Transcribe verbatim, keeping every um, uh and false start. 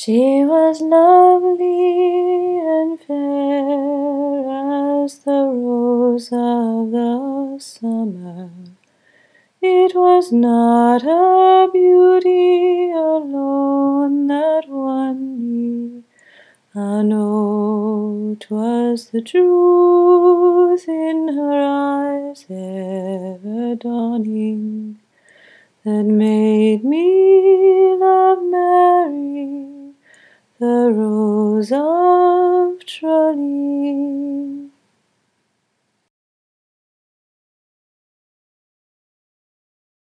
She was lovely and fair as the rose of the summer. It was not a beauty alone that won me. Ah, no, 'twas the truth in her eyes ever dawning that made me love Mary, the Rose of Tralee.